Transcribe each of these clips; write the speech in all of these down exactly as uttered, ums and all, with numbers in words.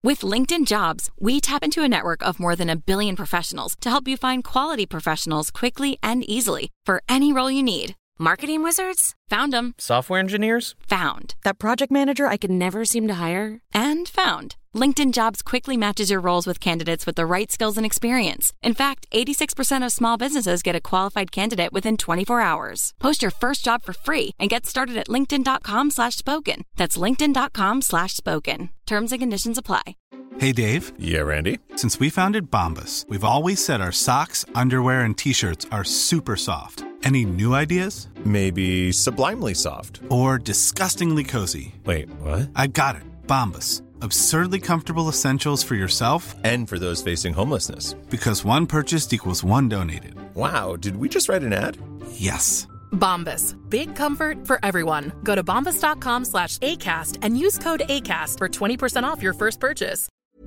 With LinkedIn Jobs, we tap into a network of more than a billion professionals to help you find quality professionals quickly and easily for any role you need. Marketing wizards? Found them. Software engineers? Found. That project manager I could never seem to hire? And found. LinkedIn Jobs quickly matches your roles with candidates with the right skills and experience. In fact, eighty-six percent of small businesses get a qualified candidate within twenty-four hours. Post your first job for free and get started at linkedin.com slash spoken. That's linkedin.com slash spoken. Terms and conditions apply. Hey, Dave. Yeah, Randy. Since we founded Bombas, we've always said our socks, underwear, and T-shirts are super soft. Any new ideas? Maybe sublimely soft. Or disgustingly cozy. Wait, what? I got it. Bombas. Absurdly comfortable essentials for yourself and for those facing homelessness. Because one purchased equals one donated. Wow, did we just write an ad? Yes. Bombas. Big comfort for everyone. Go to bombas.com slash ACAST and use code ACAST for twenty percent off your first purchase.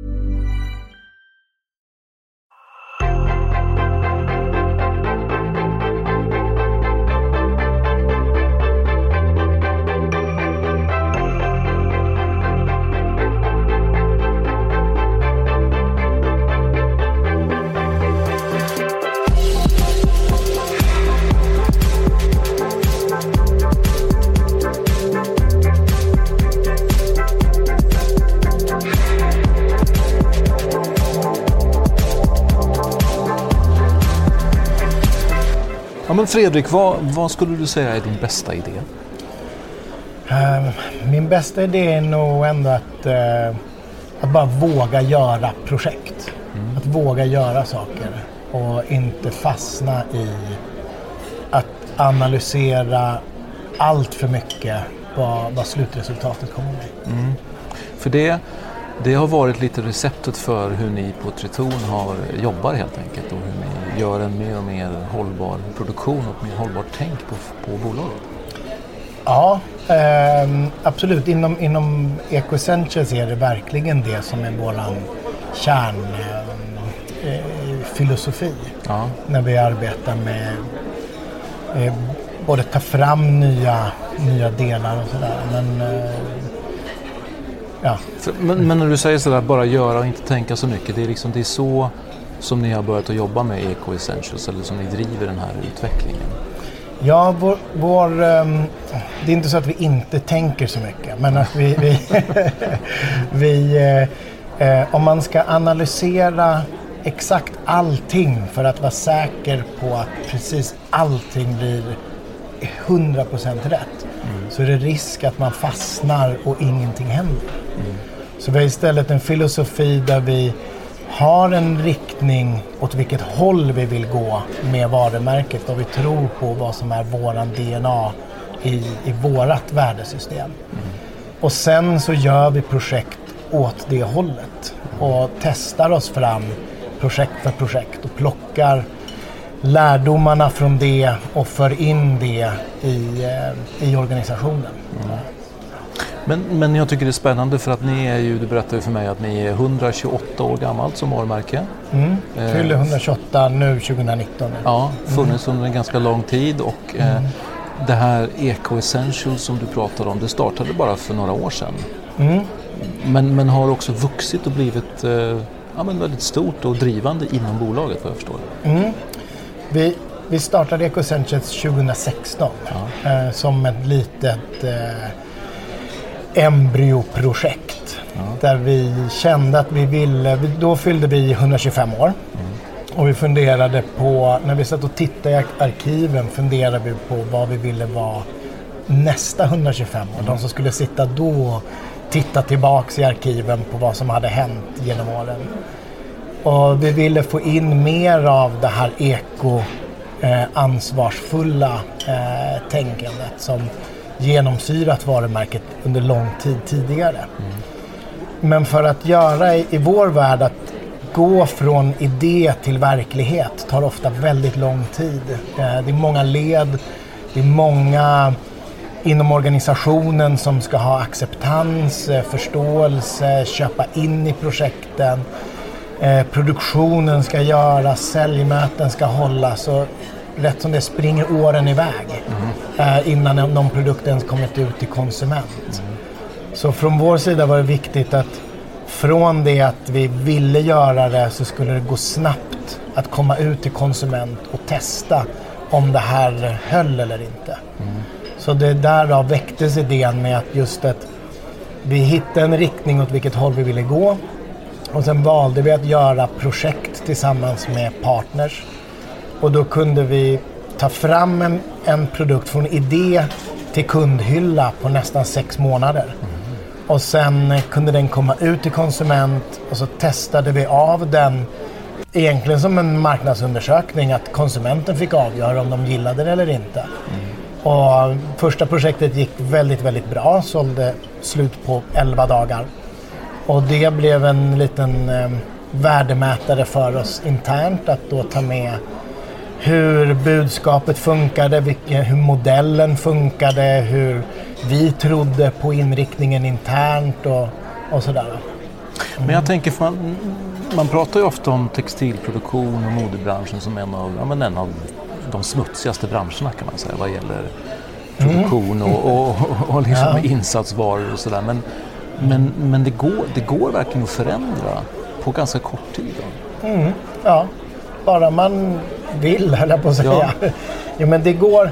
Ja, men Fredrik, vad, vad skulle du säga är din bästa idé? Uh, min bästa idé är nog ändå att, uh, att bara våga göra projekt. Mm. Att våga göra saker och inte fastna i att analysera allt för mycket vad, vad slutresultatet kommer bli. Mm. För det, det har varit lite receptet för hur ni på Tretorn har jobbar helt enkelt och hur ni gör en mer och mer hållbar produktion och mer hållbart tänk på, på bolaget. Ja, eh, absolut. Inom, inom Eco-Essentials är det verkligen det som är våran kärnfilosofi. Eh, ja. När vi arbetar med eh, både ta fram nya, nya delar och sådär. Men, eh, ja. men, men när du säger sådär, bara göra och inte tänka så mycket, det är, liksom, det är så som ni har börjat att jobba med Eco-Essentials eller som ni driver den här utvecklingen? Ja, vår, vår, um, det är inte så att vi inte tänker så mycket, men att vi, vi, vi eh, eh, om man ska analysera exakt allting för att vara säker på att precis allting blir hundra procent rätt, mm. så är det risk att man fastnar och ingenting händer. Mm. Så vi har istället en filosofi där vi har en riktning åt vilket håll vi vill gå med varumärket och vi tror på vad som är våran D N A i, i vårat värdesystem. Mm. Och sen så gör vi projekt åt det hållet och testar oss fram projekt för projekt och plockar lärdomarna från det och för in det i, i organisationen. Mm. Men, men jag tycker det är spännande för att ni är ju, du berättade för mig att ni är etthundratjugoåtta år gammalt som varumärke. Mm. Fyller etthundratjugoåtta nu tjugonitton. Ja, funnits mm. under en ganska lång tid och mm. eh, det här Eco-Essentials som du pratar om, det startade bara för några år sedan. Mm. Men, men har också vuxit och blivit eh, ja, men väldigt stort och drivande inom bolaget, vad jag förstår. Mm. Vi, vi startade Eco-Essentials tjugohundrasexton ja. eh, som ett litet eh, embryoprojekt ja. Där vi kände att vi ville, då fyllde vi etthundratjugofem år mm. och vi funderade på, när vi satt och tittade i arkiven funderade vi på vad vi ville vara nästa etthundratjugofem år, mm. de som skulle sitta då och titta tillbaks i arkiven på vad som hade hänt genom åren. Och vi ville få in mer av det här eko eh, ansvarsfulla eh, tänkandet som genomsyrat varumärket under lång tid tidigare. Mm. Men för att göra i, i vår värld att gå från idé till verklighet tar ofta väldigt lång tid. Eh, det är många led, det är många inom organisationen som ska ha acceptans, eh, förståelse, köpa in i projekten. Eh, produktionen ska göras, säljmöten ska hållas och rätt som det springer åren iväg mm. eh, innan någon produkt ens kommit ut till konsument. Mm. Så från vår sida var det viktigt att från det att vi ville göra det så skulle det gå snabbt att komma ut till konsument och testa om det här höll eller inte. Mm. Så det därav väcktes idén med att just att vi hittade en riktning åt vilket håll vi ville gå. Och sen valde vi att göra projekt tillsammans med partners. Och då kunde vi ta fram en, en produkt från idé till kundhylla på nästan sex månader. Mm. Och sen kunde den komma ut till konsument och så testade vi av den egentligen som en marknadsundersökning att konsumenten fick avgöra om de gillade det eller inte. Mm. Och första projektet gick väldigt, väldigt bra. Sålde slut på elva dagar. Och det blev en liten eh, värdemätare för oss internt att då ta med hur budskapet funkade, vilka, hur modellen funkade, hur vi trodde på inriktningen internt och, och sådär. Mm. Men jag tänker, man, man pratar ju ofta om textilproduktion och modebranschen som en av, ja, men en av de smutsigaste branscherna kan man säga vad gäller produktion mm. och, och, och, och liksom ja. insatsvaror och sådär. Men, men, men det, går, det går verkligen att förändra på ganska kort tid. Mm. Ja, bara man vill, höll jag på att säga. Ja. Jo, men det går.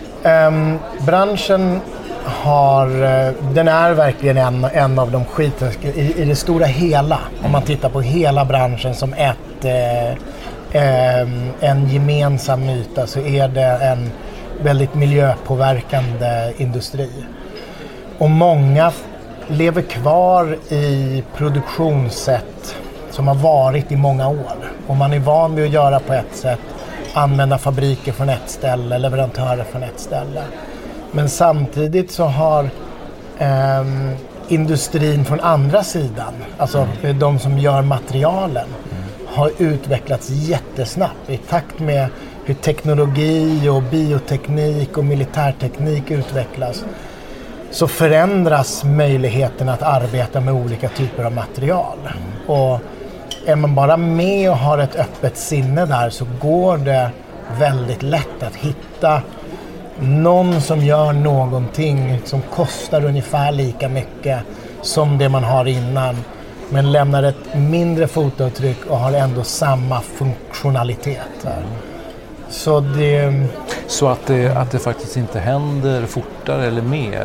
Um, branschen har, den är verkligen en, en av de skiten i, i det stora hela. Om man tittar på hela branschen som ett, eh, eh, en gemensam yta så är det en väldigt miljöpåverkande industri. Och många lever kvar i produktionssätt som har varit i många år. Och man är van vid att göra på ett sätt, använda fabriker från ett ställe, leverantörer från ett ställe. Men samtidigt så har eh, industrin från andra sidan, alltså mm. de som gör materialen, mm. har utvecklats jättesnabbt i takt med hur teknologi och bioteknik och militärteknik utvecklas. Så förändras möjligheten att arbeta med olika typer av material. Mm. Och är man bara med och har ett öppet sinne där så går det väldigt lätt att hitta någon som gör någonting som kostar ungefär lika mycket som det man har innan, men lämnar ett mindre fotavtryck och har ändå samma funktionalitet. Mm. Så, det... så att, det, att det faktiskt inte händer fortare eller mer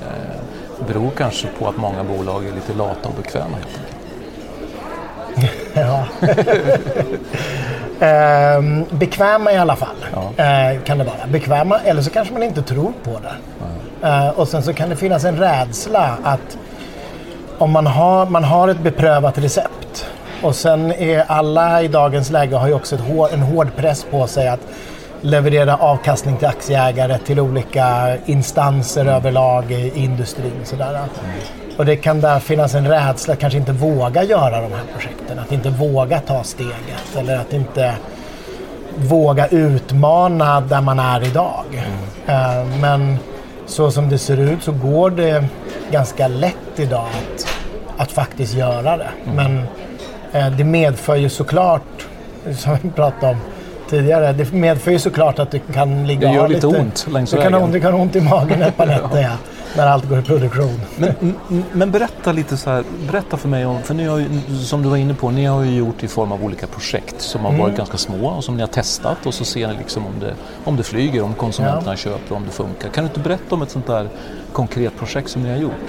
eh, beror kanske på att många bolag är lite lata och bekväma helt enkelt. Ja. eh, bekväma i alla fall ja. eh, kan det vara. Bekväma, eller så kanske man inte tror på det. Ja. Eh, och sen så kan det finnas en rädsla att om man har, man har ett beprövat recept och sen är alla i dagens läge har ju också ett hår, en hård press på sig att leverera avkastning till aktieägare, till olika instanser mm. överlag i industrin och sådär. Mm. Och det kan där finnas en rädsla att kanske inte våga göra de här projekten, att inte våga ta steget eller att inte våga utmana där man är idag. Mm. Uh, men så som det ser ut så går det ganska lätt idag att, att faktiskt göra det. Mm. Men uh, det medför ju såklart, som vi pratade om tidigare, det medför ju såklart att du kan ligga det gör lite, lite ont längs det vägen. Kan, det kan ont i magen ett par nätter, ja. När allt går i produktion. Men, men berätta lite så här, berätta för mig om, för ni har ju, som du var inne på, ni har ju gjort i form av olika projekt som har mm. varit ganska små och som ni har testat och så ser ni liksom om det, om det flyger, om konsumenterna ja. köper, om det funkar. Kan du inte berätta om ett sånt där konkret projekt som ni har gjort?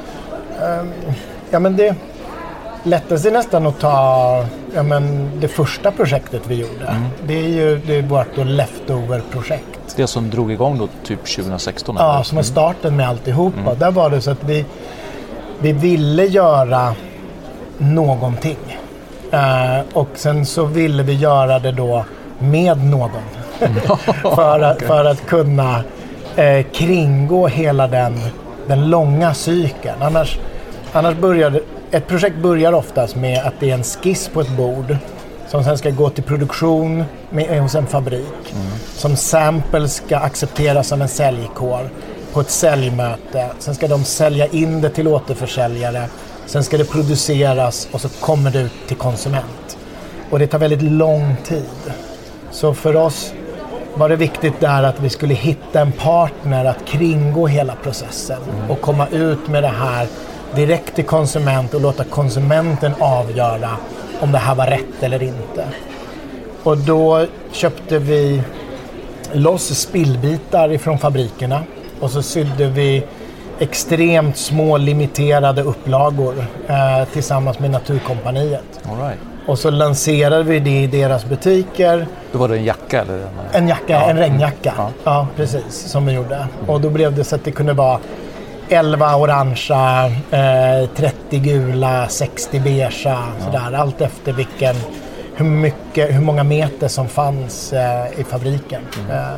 Um, ja men det lättaste är nästan att ta ja, men det första projektet vi gjorde. Mm. Det är ju det är vårt leftover-projekt. Det som drog igång då typ tjugohundrasexton? Ja, eller? som är starten med alltihopa. Mm. Där var det så att vi, vi ville göra någonting. Uh, och sen så ville vi göra det då med någon. Mm. för, att, okay. för att kunna uh, kringgå hela den, den långa cykeln. Annars, annars började, ett projekt börjar oftast med att det är en skiss på ett bord som sen ska gå till produktion med, hos en fabrik. Mm. Som sample ska accepteras som en säljkår på ett säljmöte. Sen ska de sälja in det till återförsäljare. Sen ska det produceras och så kommer det ut till konsument. Och det tar väldigt lång tid. Så för oss var det viktigt där att vi skulle hitta en partner att kringgå hela processen. Mm. Och komma ut med det här direkt till konsument och låta konsumenten avgöra om det här var rätt eller inte. Och då köpte vi loss spillbitar ifrån fabrikerna och så sydde vi extremt små limiterade upplagor eh, tillsammans med Naturkompaniet. All right. Och så lanserade vi det i deras butiker. Då var det en jacka eller? En, en jacka, ja. En regnjacka. Ja. Ja, precis, som vi gjorde. Mm. Och då blev det så att det kunde vara elva orangea, eh, trettio gula, sextio beigea, ja. Sådär. Allt efter vilken, hur, mycket, hur många meter som fanns eh, i fabriken. Mm. Eh,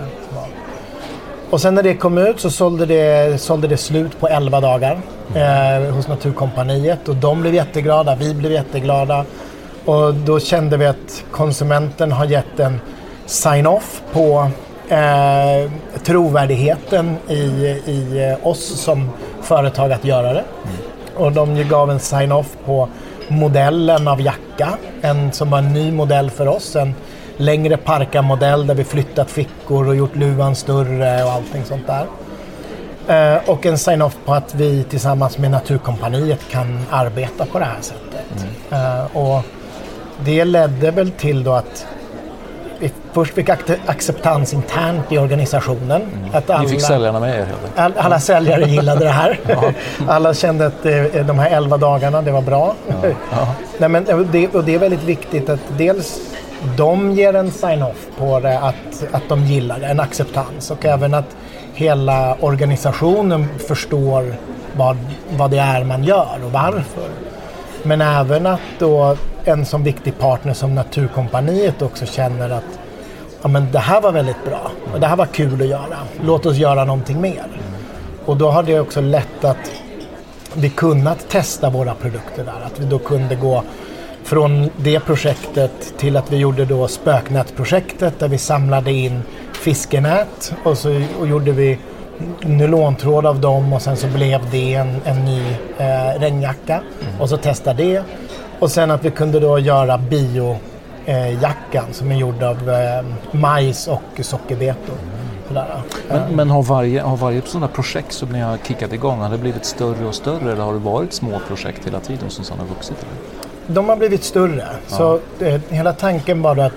och sen när det kom ut så sålde det, sålde det slut på elva dagar mm. eh, hos Naturkompaniet. Och de blev jätteglada, vi blev jätteglada. Och då kände vi att konsumenten har gett en sign-off på eh, trovärdigheten i, i oss som företag att göra det. Mm. Och de gav en sign-off på modellen av jacka, en som var en ny modell för oss, en längre parkamodell där vi flyttat fickor och gjort luvan större och allting sånt där. Eh, och en sign-off på att vi tillsammans med Naturkompaniet kan arbeta på det här sättet. Mm. Eh, och det ledde väl till då att vi först fick acceptans internt i organisationen. Mm. Att alla, Ni fick säljarna med er? All, alla säljare gillade det här. Ja. Alla kände att det, de här elva dagarna, det var bra. Ja. Ja. Nej, men det, och det är väldigt viktigt att dels de ger en sign-off på det, att, att de gillar det, en acceptans. Och även att hela organisationen förstår vad, vad det är man gör och varför. Men även att då en sån viktig partner som Naturkompaniet också känner att ja, men det här var väldigt bra och det här var kul att göra. Låt oss göra någonting mer. Och då har det också lett att vi kunnat testa våra produkter där. Att vi då kunde gå från det projektet till att vi gjorde då spöknätprojektet där vi samlade in fiskenät och så och gjorde vi nylontråd av dem och sen så blev det en, en ny eh, regnjacka mm. och så testade det. Och sen att vi kunde då göra biojackan eh, som är gjord av eh, majs och sockerbetor. Mm. Men, men har varje, har varje sådana projekt som ni har kickat igång, har det blivit större och större eller har det varit små projekt hela tiden som sedan har vuxit? Eller? De har blivit större. Ja. Så eh, hela tanken var att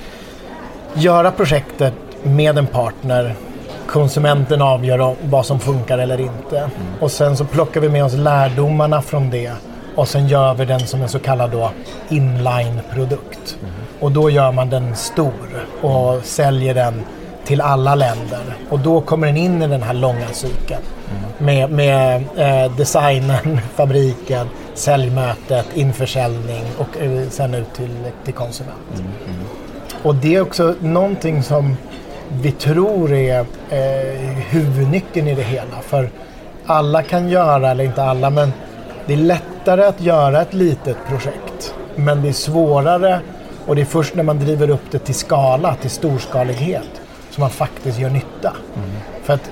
göra projektet med en partner. Konsumenten avgör vad som funkar eller inte. Mm. Och sen så plockar vi med oss lärdomarna från det. Och sen gör vi den som en så kallad då inline-produkt. Mm. Och då gör man den stor och mm. säljer den till alla länder. Och då kommer den in i den här långa cykeln. Mm. Med, med eh, designen, fabriken, säljmötet, införsäljning och eh, sen ut till, till konsument. Mm. Mm. Och det är också någonting som vi tror är eh, huvudnyckeln i det hela. För alla kan göra, eller inte alla, men det är lättare att göra ett litet projekt. Men det är svårare och det är först när man driver upp det till skala, till storskalighet, som man faktiskt gör nytta. Mm. För att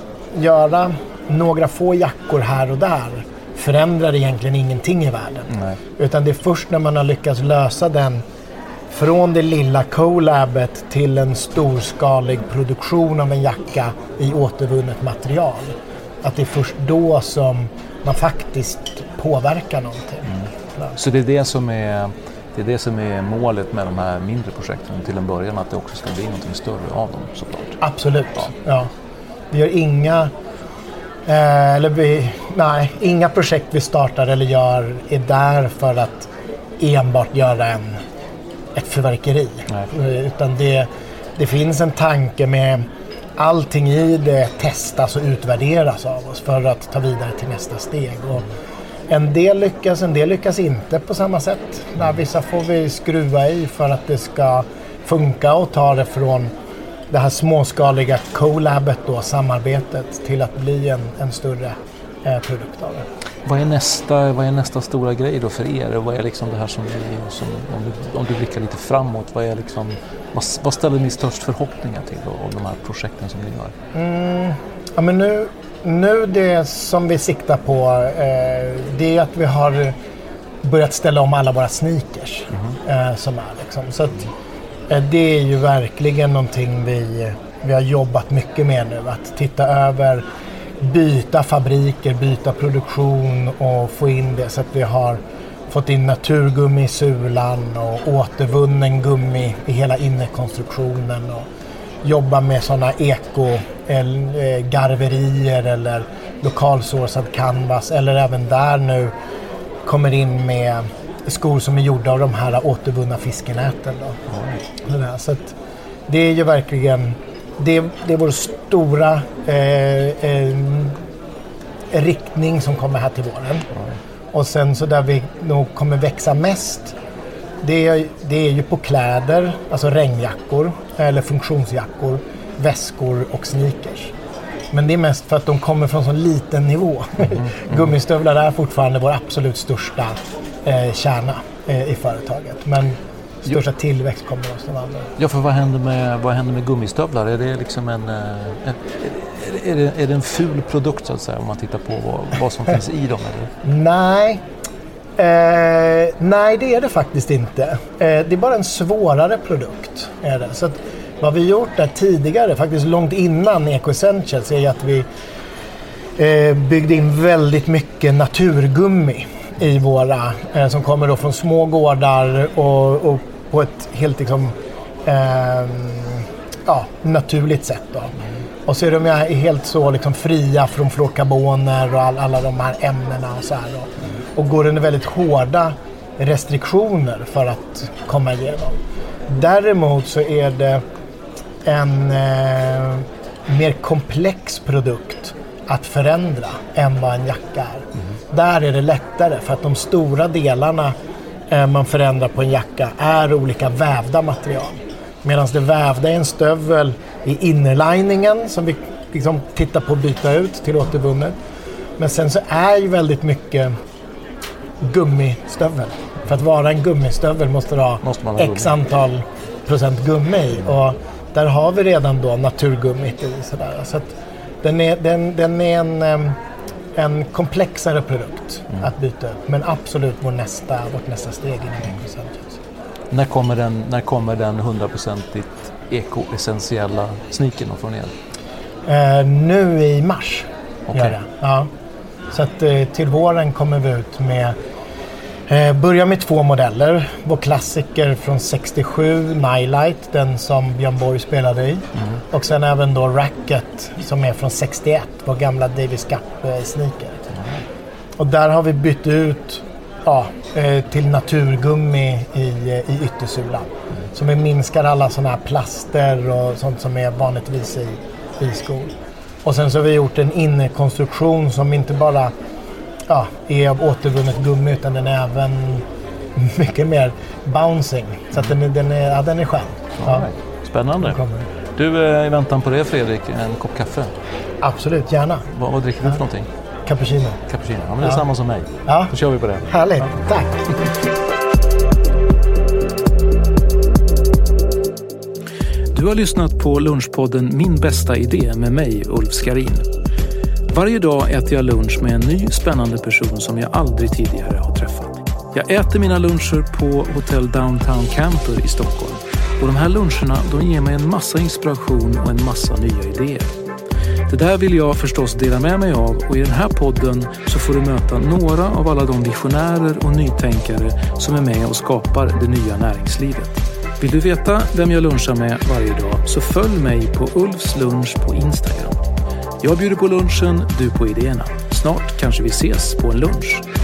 göra några få jackor här och där förändrar egentligen ingenting i världen. Nej. Utan det är först när man har lyckats lösa den från det lilla collabet till en storskalig produktion av en jacka i återvunnet material. Att det är först då som man faktiskt påverkar någonting. Mm. Så det är det som är, det är det som är målet med de här mindre projekten till en början, att det också ska bli någonting större av dem såklart. Absolut, ja. Ja. Vi gör inga, eh, eller vi, nej, inga projekt vi startar eller gör är där för att enbart göra en ett förverkeri. Nej. Utan det, det finns en tanke med allting i det testas och utvärderas av oss för att ta vidare till nästa steg. Och en del lyckas, en del lyckas inte på samma sätt. När vissa får vi skruva i för att det ska funka och ta det från det här småskaliga collabet då, samarbetet, till att bli en, en större eh, produkt av det. Vad är nästa, vad är nästa stora grej då för er? Vad är liksom det här som, som om, du, om du blickar lite framåt, vad är liksom, vad, vad ställer ni störst förhoppningar till då, av de här projekten som ni gör? Mm, ja, men nu, nu det som vi siktar på eh, det är att vi har börjat ställa om alla våra sneakers mm. eh, som är liksom. Så att, eh, det är ju verkligen någonting vi, vi har jobbat mycket med nu, att titta över byta fabriker, byta produktion och få in det så att vi har fått in naturgummi i sulan och återvunnen gummi i hela innerkonstruktionen och jobba med sådana eko-garverier eller lokalsourcad canvas eller även där nu kommer in med skor som är gjorda av de här återvunna fiskenäten. Då. Mm. Så att det är ju verkligen det, det är vår stora eh, eh, riktning som kommer här till våren. Mm. Och sen så där vi nog kommer växa mest det är, det är ju på kläder, alltså regnjackor eller funktionsjackor, väskor och sneakers. Men det är mest för att de kommer från så liten nivå. Mm, mm. Gummistövlar är fortfarande vår absolut största eh, kärna eh, i företaget. Men största jo. tillväxt kommer hos den andra. Ja, för vad händer med, vad händer med gummistövlar? Är det liksom en, en, är det, är det en ful produkt så att säga om man tittar på vad, vad som finns i dem? Eller? Nej. Eh, nej, det är det faktiskt inte. Eh, det är bara en svårare produkt. Är det. Så att, vad vi gjort där tidigare, faktiskt långt innan Eco Essentials, är att vi eh, byggde in väldigt mycket naturgummi i våra, eh, som kommer då från små gårdar och, och på ett helt liksom, eh, ja, naturligt sätt. Då. Och så är de helt så liksom fria från fluorkarboner och all, alla de här ämnena och så här. Då. Och går under väldigt hårda restriktioner för att komma igenom. Däremot så är det en eh, mer komplex produkt att förändra än vad en jacka är. Mm. Där är det lättare för att de stora delarna eh, man förändrar på en jacka är olika vävda material. Medan det vävda är en stövel i innerliningen som vi liksom tittar på att byta ut till återvunnet. Men sen så är ju väldigt mycket gummistövel. För att vara en gummistövel måste du ha måste man ha x gummi. Antal procent gummi i. Och där har vi redan då naturgummit i. Sådär. Så att den är, den, den är en, en komplexare produkt mm. att byta ut. Men absolut vår nästa, vårt nästa steg inom Eco Essentials. När kommer den, när kommer den hundraprocentigt eko-essentiella sneakern från er? Eh, nu i mars. Okay. Gör det. Ja. Så att eh, till våren kommer vi ut med eh, börja med två modeller. Vår klassiker från sextiosju, Nightlight, den som Björn Borg spelade i. Mm. Och sen även då Racket som är från sextioett, vår gamla Davis Cup-sneaker. Mm. Och där har vi bytt ut ja, eh, till naturgummi i, i yttersulan. Mm. Så vi minskar alla sådana här plaster och sånt som är vanligtvis i, i skor. Och sen så har vi gjort en innerkonstruktion som inte bara ja, är av återvunnet gummi utan den är även mycket mer bouncing. Så att den är, den är, ja, den är skön. Ja. Spännande. Du, i väntan på det Fredrik, en kopp kaffe? Absolut, gärna. Vad, vad dricker du ja. för någonting? Cappuccino. Cappuccino, ja men det är ja. samma som mig. Ja. Då kör vi på det. Härligt, ja. Tack. Du har lyssnat på lunchpodden Min bästa idé med mig, Ulf Skarin. Varje dag äter jag lunch med en ny spännande person som jag aldrig tidigare har träffat. Jag äter mina luncher på Hotel Downtown Camper i Stockholm. Och de här luncherna, de ger mig en massa inspiration och en massa nya idéer. Det där vill jag förstås dela med mig av, och i den här podden så får du möta några av alla de visionärer och nytänkare som är med och skapar det nya näringslivet. Vill du veta vem jag lunchar med varje dag så följ mig på Ulfs lunch på Instagram. Jag bjuder på lunchen, du på idéerna. Snart kanske vi ses på en lunch.